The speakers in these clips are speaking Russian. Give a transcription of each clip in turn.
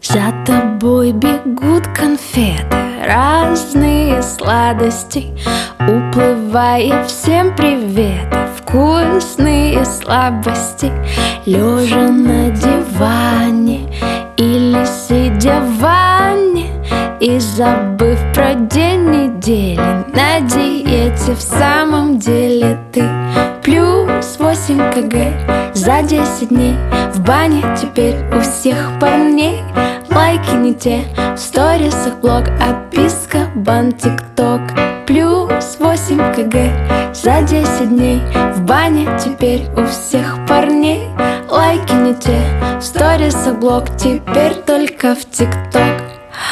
За тобой бегут конфеты, разные сладости, уплывая всем привет, вкусные слабости. Лежа на диване или сидя в ванне и забыв про день недели, на диете в самом деле ты. Плюс 8 кг за 10 дней, в бане теперь у всех парней. Лайки не те, в сторисах блог, отписка, бан, тикток. Плюс 8 кг за 10 дней, в бане теперь у всех парней. Лайки не те, в сторисах блог, теперь только в тикток.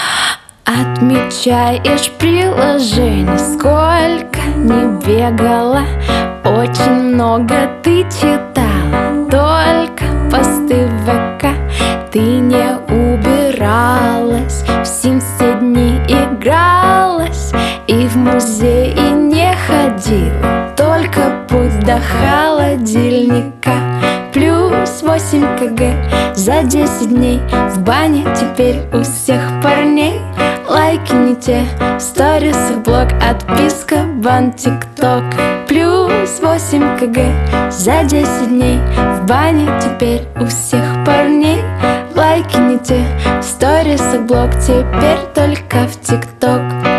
Отмечаешь приложение, сколько не бегала, очень много ты читала, только посты в ВК. Ты не убиралась, в Sims все дни игралась и в музей не ходила, только путь до холодильника. Плюс 8 кг за 10 дней, в бане теперь у всех парней. Лайки не те, в сторисах блог, отписка, бан, тикток. Плюс 8 кг за 10 дней, в бане теперь у всех парней. Лайки не те, в сторисах блог, теперь только в тикток.